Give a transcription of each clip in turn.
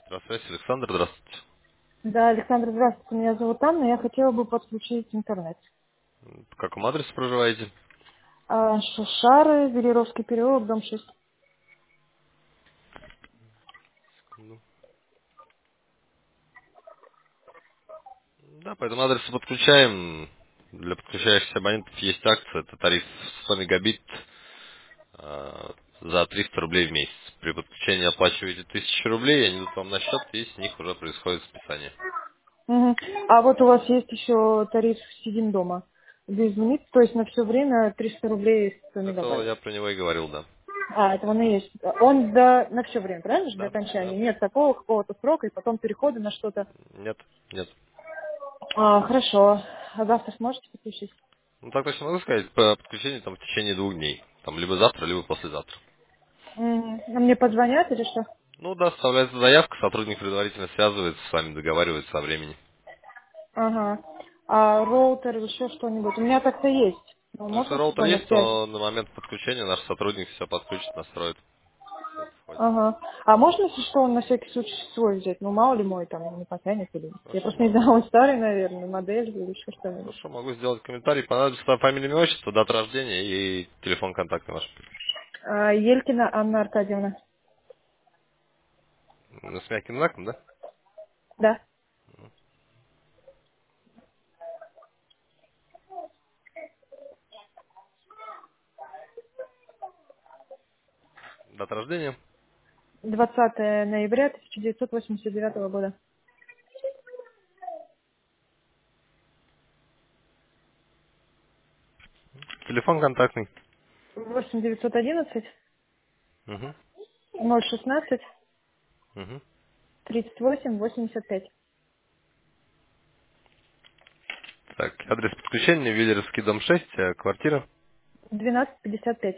Здравствуйте, Александр, здравствуйте. Да, Александр, здравствуйте. Меня зовут Анна. Я хотела бы подключить интернет. По какому адресу проживаете? Шары, Велеровский переулок, дом 6. Ну, да, по этому адресу подключаем. Для подключающихся абонентов есть акция. Это тариф 100 мегабит за 300 рублей в месяц. При подключении оплачиваете 1000 рублей, они идут вам на счет, и с них уже происходит списание. Мгм. А вот у вас есть еще тариф «Сидим дома». Без лимит, то есть на все время 300 рублей 100 Это мегабайт. я про него и говорил, да. Это он и есть. Он на все время, правильно же, до Да, да. окончания? Нет такого какого-то срока и потом перехода на что-то. Нет, нет. Хорошо. А завтра сможете подключить? Ну, так точно могу сказать, по подключению там в течение 2 дней. Там либо завтра, либо послезавтра. А мне позвонят или что? Ну да, составляется заявка, сотрудник предварительно связывается с вами, договаривается о времени. Ага. А роутер или еще что-нибудь? У меня так-то есть. Но Ну, если можно роутер спокойно есть, связь? то на момент подключения наш сотрудник все подключит, настроит. Все это входит. Ага. А можно, если что, он на всякий случай свой взять? Ну, мало ли мой там не потянет или... Я Хорошо, просто не знаю, он старый, наверное, модель или еще что-нибудь. хорошо, могу сделать комментарий. Понадобится фамилия, имя, отчество, дата рождения и телефон контакта ваш. Елькина Анна Аркадьевна. Ну, с мягким знаком, да? Да. Дата рождения. 20 ноября 1989 года. Телефон контактный. 8911 Угу. 016 Угу. 38 85. Так, адрес подключения, Виллеровский дом 6, квартира. 1255.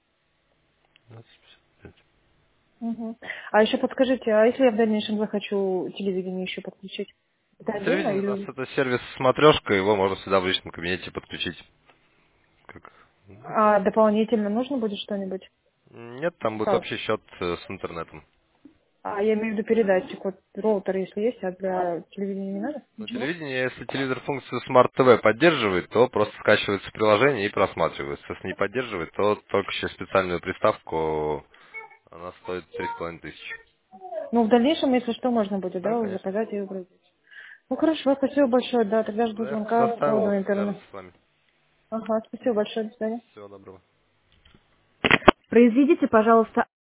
25. Угу. А еще подскажите, а если я в дальнейшем захочу телевидение еще подключить? Это отдельно Телевидение у нас или... это сервис смотрешка, его можно всегда в личном кабинете подключить. Как? А дополнительно нужно будет что-нибудь? Нет, там будет Сал. общий счет с интернетом. Я имею в виду передатчик, вот роутер, если есть, а для телевидения не надо? Но Ничего? телевидение, если телевизор функцию Smart TV поддерживает, то просто скачивается приложение и просматривается. Если не поддерживает, то только через специальную приставку она стоит 3500. Ну, в дальнейшем, если что, можно будет, Да, да, конечно. заказать и выбрать. Ну, хорошо, спасибо большое, да, тогда жду Заявку звонка по составил, поводу интернета. свяжутся с вами. Ага, спасибо большое, до свидания. Всего доброго. Произведите, пожалуйста,